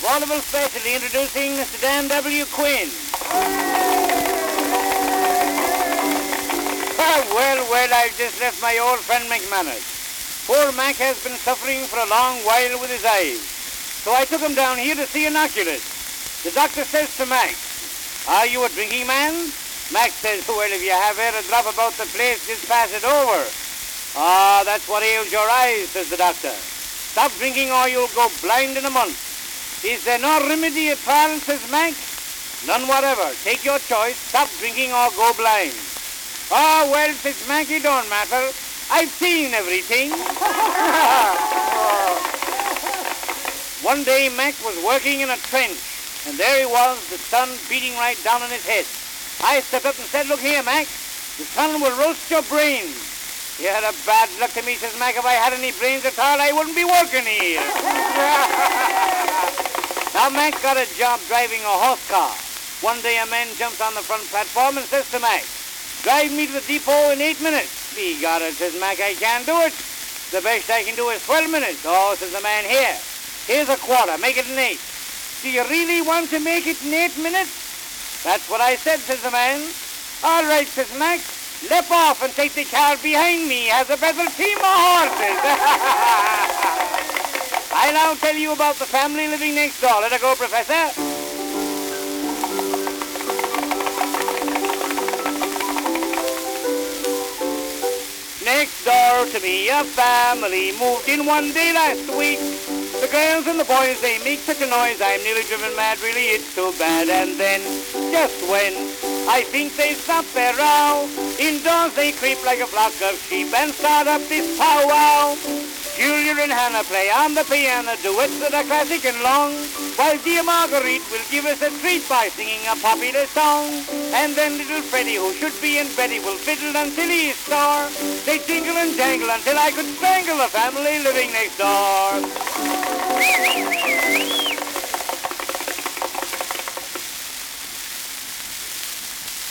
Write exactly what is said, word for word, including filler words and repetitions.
Vaudeville specially introducing Mister Dan W. Quinn. Ah, well, well, I've just left my old friend McManus. Poor Mac has been suffering for a long while with his eyes. So I took him down here to see an oculist. The doctor says to Mac, "Are you a drinking man?" Mac says, "Well, if you have air a drop about the place, just pass it over." "Ah, that's what ails your eyes," says the doctor. "Stop drinking or you'll go blind in a month." "Is there no remedy at all?" says Mac. "None whatever. Take your choice. Stop drinking or go blind." "Oh, well," says Mac, "it don't matter. I've seen everything." One day Mac was working in a trench, and there he was, the sun beating right down on his head. I stepped up and said, "Look here, Mac, the sun will roast your brains." "You had a bad luck to me," says Mac. "If I had any brains at all, I wouldn't be working here." Now Mac got a job driving a horse car. One day a man jumps on the front platform and says to Mac, "Drive me to the depot in eight minutes." "Be got it," says Mac, "I can't do it. The best I can do is twelve minutes. "Oh," says the man, "here. Here's a quarter. Make it in eight." "Do you really want to make it in eight minutes?" "That's what I said," says the man. "All right," says Mac. "Lep off and take the car behind me. Has a better team of horses." I now tell you about the family living next door. Let her go, Professor. Next door to me, a family moved in one day last week. The girls and the boys, they make such a noise, I'm nearly driven mad, really, it's so bad. And then, just when I think they stop their row, indoors they creep like a flock of sheep and start up this powwow. Julia and Hannah play on the piano, duets that are classic and long, while dear Marguerite will give us a treat by singing a popular song. And then little Freddie, who should be in bed, he will fiddle until he is sore. They jingle and jangle until I could strangle the family living next door.